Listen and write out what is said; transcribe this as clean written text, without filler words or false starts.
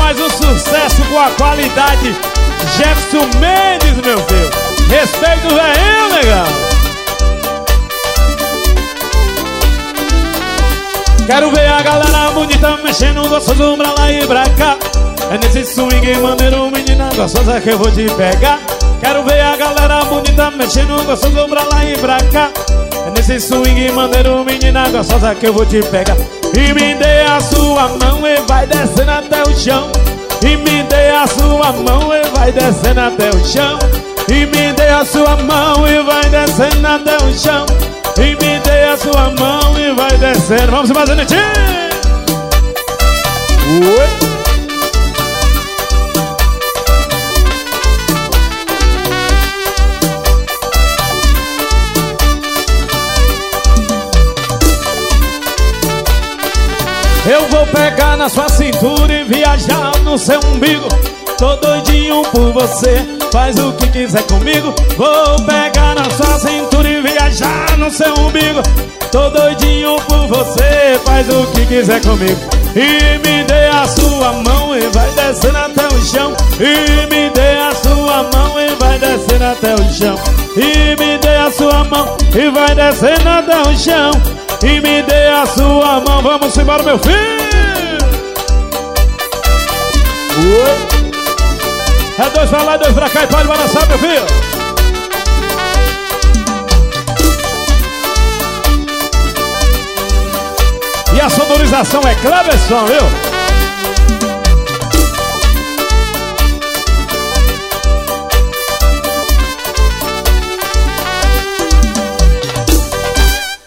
mais um sucesso com a qualidade Jefferson Mendes, meu filho. Respeito o velhinho, legal. Quero ver a galera bonita mexendo gostoso pra lá e pra cá. É nesse swing maneiro, menina gostosa, que eu vou te pegar. Quero ver a galera bonita mexendo gostoso pra lá e pra cá. É nesse swing maneiro, menina gostosa, que eu vou te pegar. E me dê a sua mão e vai descendo até o chão. E me dê a sua mão e vai descendo até o chão. E me dê a sua mão e vai descendo até o chão. E me dê a sua mão e vai descendo. Vamos fazer netinho. Oi. Eu vou pegar na sua cintura e viajar no seu umbigo. Tô doidinho por você, faz o que quiser comigo. Vou pegar na sua cintura e viajar no seu umbigo. Tô doidinho por você, faz o que quiser comigo. E me dê a sua mão e vai descendo até o chão. E me dê a sua mão e vai descendo até o chão. E me dê a sua mão e vai descendo até o chão. E me dê a sua mão, vamos embora, meu filho. Oi. É dois pra lá e dois pra cá e pode balançar, meu filho. E a sonorização é Cleverson, viu?